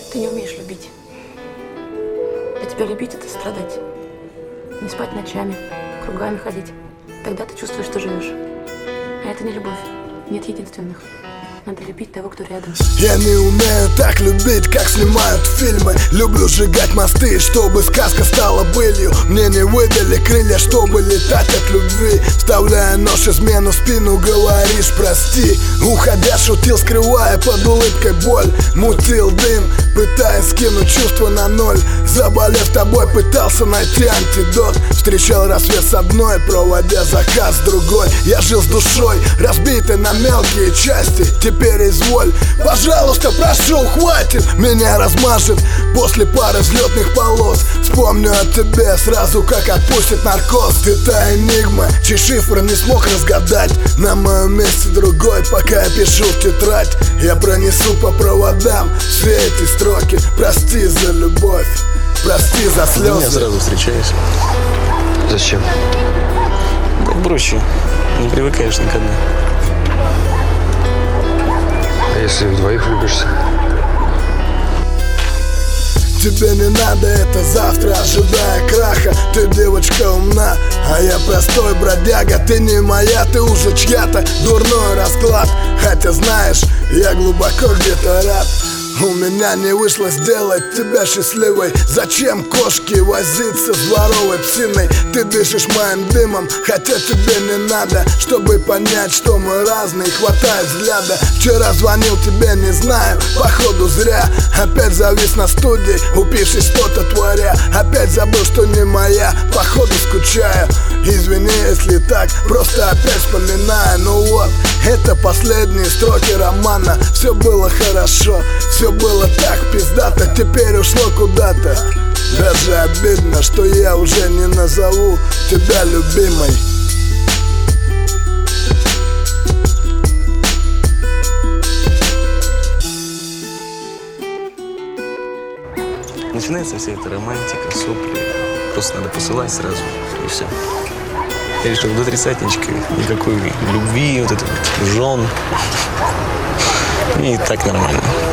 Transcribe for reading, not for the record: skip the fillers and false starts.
Ты не умеешь любить. Для тебя любить — это страдать. Не спать ночами, кругами ходить. Тогда ты чувствуешь, что живешь. А это не любовь. Нет единственных. Надо любить того, кто рядом. Я не умею так любить, как снимают фильмы. Люблю сжигать мосты, чтобы сказка стала былью. Мне не выдали крылья, чтобы летать от любви. Вставляя нож, измену в спину, говоришь прости. Уходя, шутил, скрывая под улыбкой боль. Мутил дым, пытаясь скинуть чувства на ноль. Заболев тобой, пытался найти антидот. Встречал рассвет с одной, проводя заказ с другой. Я жил с душой, разбитой на мелкие части. Теперь изволь, пожалуйста, прошу, хватит. Меня размажет после пары взлетных полос. Вспомню о тебе сразу, как отпустит наркоз. Ты та энигма, чей шифр не смог разгадать. На моем месте другой, пока я пишу в тетрадь. Я пронесу по проводам все эти строки. Прости за любовь, прости за слезы. Ты меня сразу встречаешь. Зачем? Так проще, не привыкаешь никогда. А если вдвоих влюбишься? Тебе не надо это завтра, ожидая краха. Ты девочка умна, а я простой бродяга. Ты не моя, ты уже чья-то. Дурной расклад, хотя знаешь, я глубоко где-то рад. У меня не вышло сделать тебя счастливой. Зачем кошке возиться с дворовой псиной? Ты дышишь моим дымом, хотя тебе не надо. Чтобы понять, что мы разные, хватает взгляда. Вчера звонил тебе, не знаю, походу зря. Опять завис на студии, упившись что-то творя. Опять забыл, что не моя, походу скучаю. Извини, если так, просто опять вспоминаю. Ну вот, это последние строки романа. Все было хорошо, все было так пиздато, теперь ушло куда-то. Даже обидно, что я уже не назову тебя любимой. Начинается вся эта романтика, сопли. Просто надо посылать сразу, и все. Я решил, до тридцатничка никакой любви, вот это вот, жен. И так нормально.